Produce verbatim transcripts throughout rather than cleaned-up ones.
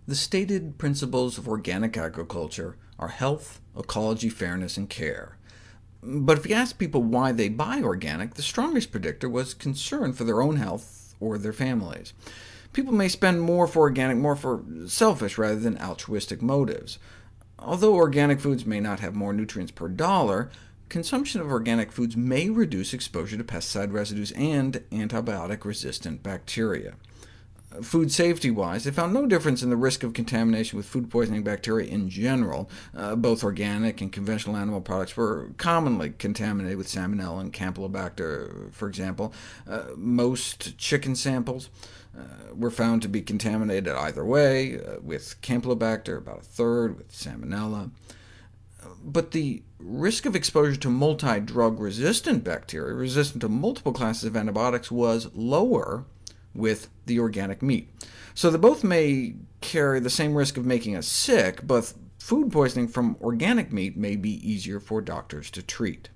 The stated principles of organic agriculture are health, ecology, fairness, and care. But if you ask people why they buy organic, the strongest predictor was concern for their own health or their families. People may spend more for organic more for selfish rather than altruistic motives. Although organic foods may not have more nutrients per dollar, consumption of organic foods may reduce exposure to pesticide residues and antibiotic-resistant bacteria. Food safety-wise, they found no difference in the risk of contamination with food poisoning bacteria in general. Uh, both organic and conventional animal products were commonly contaminated with Salmonella and Campylobacter, for example. Uh, most chicken samples uh, were found to be contaminated either way, uh, with Campylobacter about a third, with Salmonella. But the risk of exposure to multi-drug-resistant bacteria, resistant to multiple classes of antibiotics, was lower with the organic meat. So they both may carry the same risk of making us sick, but food poisoning from organic meat may be easier for doctors to treat.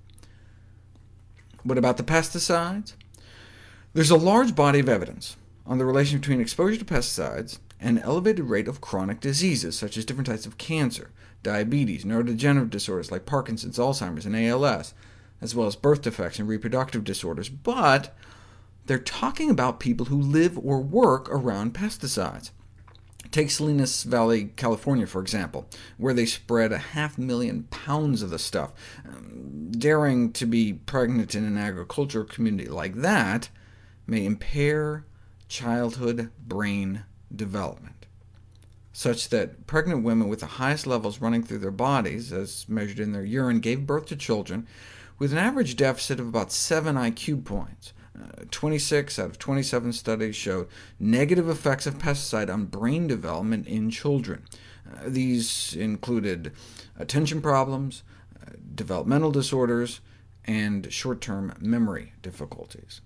What about the pesticides? There's a large body of evidence on the relation between exposure to pesticides and an elevated rate of chronic diseases, such as different types of cancer, diabetes, neurodegenerative disorders like Parkinson's, Alzheimer's, and A L S, as well as birth defects and reproductive disorders. But they're talking about people who live or work around pesticides. Take Salinas Valley, California, for example, where they spread a half million pounds of the stuff. Um, daring to be pregnant in an agricultural community like that may impair childhood brain development, such that pregnant women with the highest levels running through their bodies, as measured in their urine, gave birth to children with an average deficit of about seven I Q points. Uh, twenty-six out of twenty-seven studies showed negative effects of pesticide on brain development in children. Uh, these included attention problems, uh, developmental disorders, and short-term memory difficulties.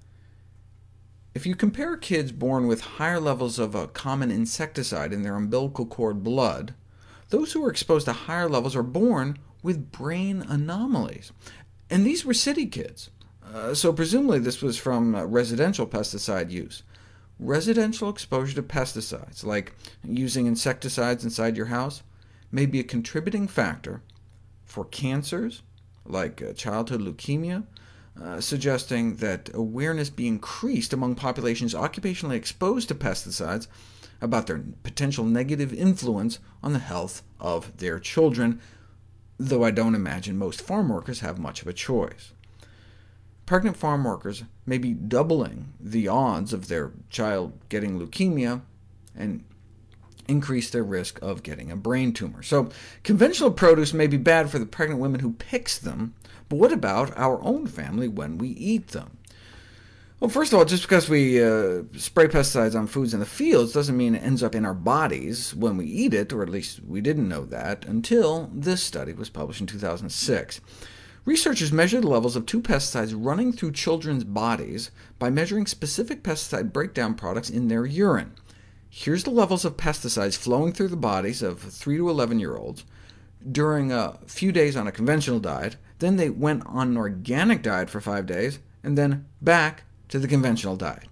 If you compare kids born with higher levels of a common insecticide in their umbilical cord blood, those who are exposed to higher levels are born with brain anomalies. And these were city kids. Uh, so presumably this was from uh, residential pesticide use. Residential exposure to pesticides, like using insecticides inside your house, may be a contributing factor for cancers, like uh, childhood leukemia, uh, suggesting that awareness be increased among populations occupationally exposed to pesticides about their potential negative influence on the health of their children, though I don't imagine most farm workers have much of a choice. Pregnant farm workers may be doubling the odds of their child getting leukemia, and increase their risk of getting a brain tumor. So conventional produce may be bad for the pregnant women who picks them, but what about our own family when we eat them? Well, first of all, just because we uh, spray pesticides on foods in the fields doesn't mean it ends up in our bodies when we eat it, or at least we didn't know that until this study was published in two thousand six. Researchers measured the levels of two pesticides running through children's bodies by measuring specific pesticide breakdown products in their urine. Here's the levels of pesticides flowing through the bodies of three to eleven-year-olds during a few days on a conventional diet, then they went on an organic diet for five days, and then back to the conventional diet.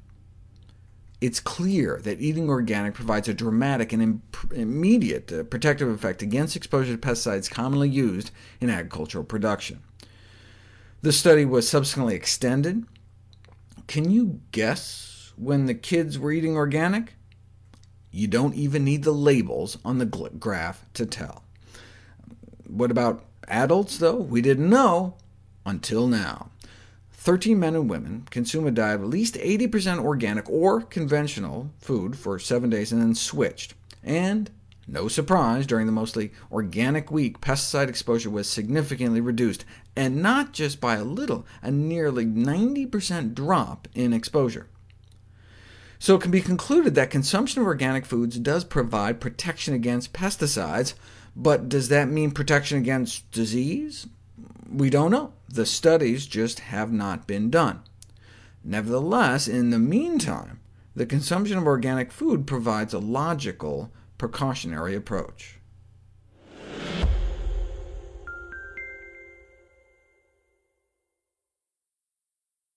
It's clear that eating organic provides a dramatic and immediate uh, protective effect against exposure to pesticides commonly used in agricultural production. The study was subsequently extended. Can you guess when the kids were eating organic? You don't even need the labels on the graph to tell. What about adults, though? We didn't know until now. thirteen men and women consume a diet of at least eighty percent organic or conventional food for seven days, and then switched. And no surprise, during the mostly organic week, pesticide exposure was significantly reduced, and not just by a little, a nearly ninety percent drop in exposure. So it can be concluded that consumption of organic foods does provide protection against pesticides, but does that mean protection against disease? We don't know. The studies just have not been done. Nevertheless, in the meantime, the consumption of organic food provides a logical, precautionary approach.